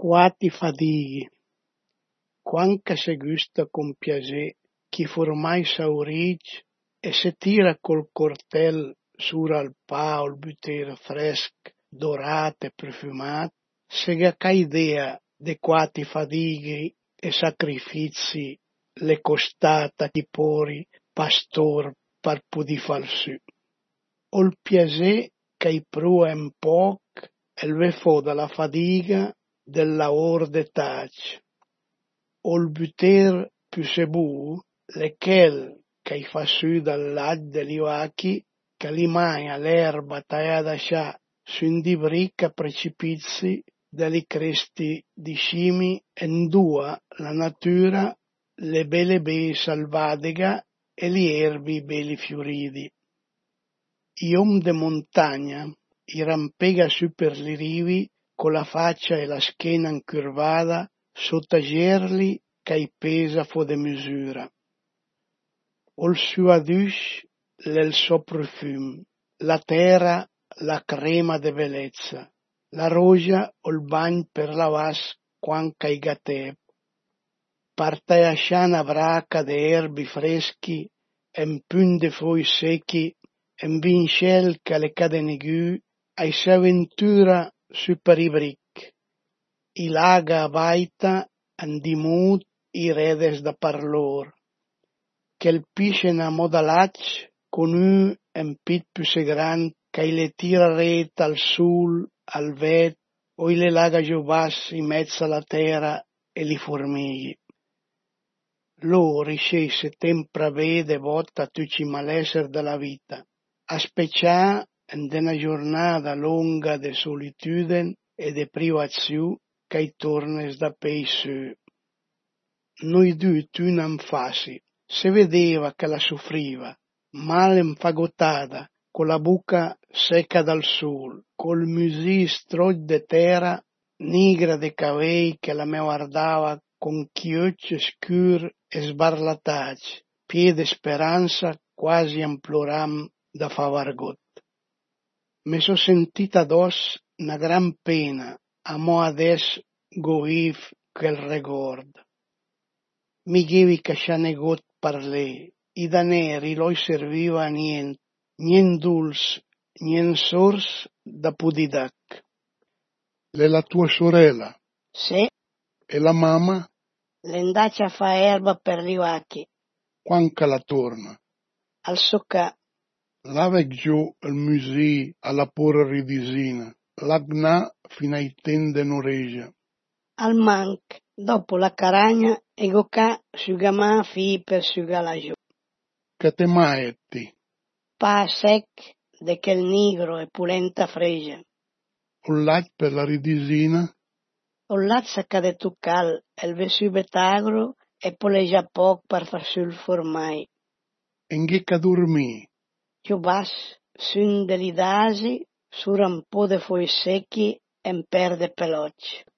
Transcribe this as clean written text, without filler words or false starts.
Quati fadighi, quanca se gusta con piacè chi formai s'aurige e se tira col cortel sura al pao il buter fresc, dorat e profumat, sega ca idea de quati fadighi e sacrifici le costata chi pori pastor par pudi far su. Ol piacè che prua un poc el ve fo dalla fadiga del lavor de tac. Ol buter più sebu, lequel che fa su dal lag degli occhi, che li maia l'erba tagliata scià su un di bricca precipizi degli cresti di scimi en dua la natura le belle bei salvadega e gli erbi belli fioridi. Iom de montagna i rampega su per li rivi con la faccia e la schiena incurvata sotto gerli che pesa fu de misura. Ol suo adus l'el so profum, la terra la crema de bellezza, la roja ol bagn per la vas quan cai gatep. Parte asciana braca de erbi freschi, en pun de foi secchi, en vincel che le cade negu, ai s'avventura su per i bric. I laga baita en dimut i redes da parlor. Che il pisce na modalac con un pit più se gran che le tira reta al sul, al vet, o le laga giovas in mezzo alla terra e li formighi. Lo riscese tempra vede botta tutti i malesser della vita, a specià in una giornata lunga de solitudine e de privazione che tornes da pei su. Noi due tu non fasi, se vedeva che la soffriva, male infagottata, con la bocca secca dal sol, col musi strog de terra, nigra de cabei che la me guardava con chiocci scur e sbarlatati, piede speranza quasi imploram da favargot. Me so sentita dos una gran pena, a mo ades goiv quel regord. Mi gevi che scianegot parlé, i daneri loi serviva a nien duls, nien sors da pudidac. È la tua sorella? Se E la mamma? l'endacia fa erba per gli occhi, Quanca la torna? al socca, Lavec giù il musì alla pura ridisina, l'agna fino ai tende noregia. al manc, dopo la caragna e gocà sugamà fi per sugala giù. Che te maetti? Pa sec de quel nigro e pulenta fregia. Un lat per la ridisina? O lazza cade tu cal, el vesu betagro e polegia poc per far sul formai. Enghe dormì? Io bas, sun deli dasi, sur un po' de foi secchi en perde peloc.